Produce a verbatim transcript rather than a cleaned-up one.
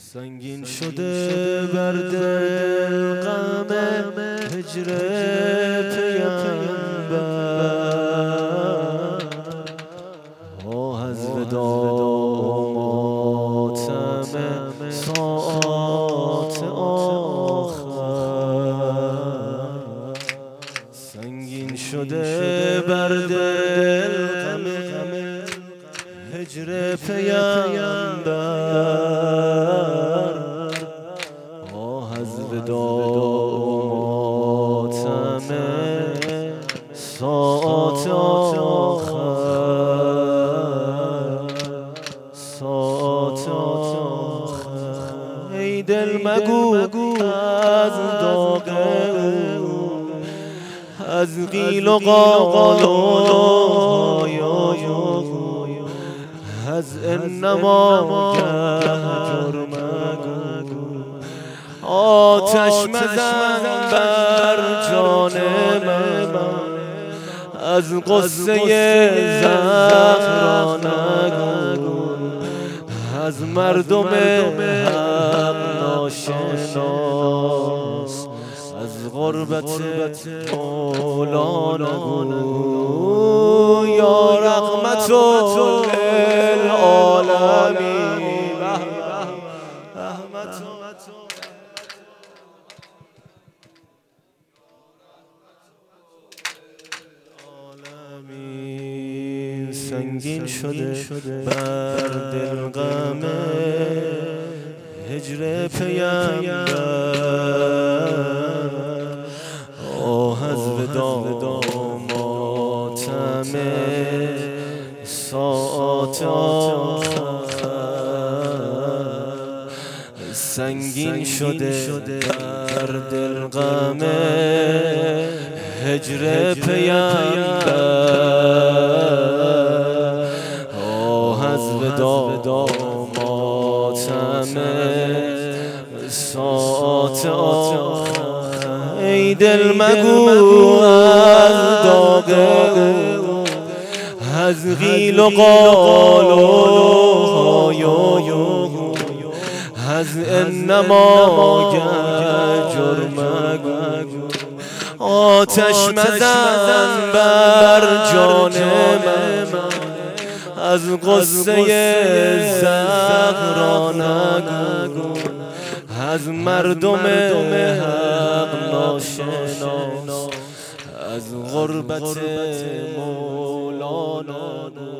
سنگین شده بر دل غم هجر پیامبر، آه از وداع و ماتم ساعات آخر. سنگین شده بر دل غم هجر پیامبر، آه از وداع و ماتم ساعات آخر. ساعات آخر ای دل مگو از داغ او، از قیل و قال از انما گهر مگو. آتش مزن بر جان من، از قصه زهرا نگو. از مردم حق ناشناس، از غربت مولا نگو. یا رحمت للعالمین، سنگین شده بر دل غم هجر پیامبر، آه از وداع و ماتم ساعات آخر. سنگین شده بر دل غم هجر پیامبر، آه از وداع و ماتم ساعات آخر. ای دل مگو از داغ او، از قیل و قال از انما گهر مگو. آتش مزن بر جان من، از قصه زهرا نگو. از مردم حق ناشناس، از غربت مولا نگو.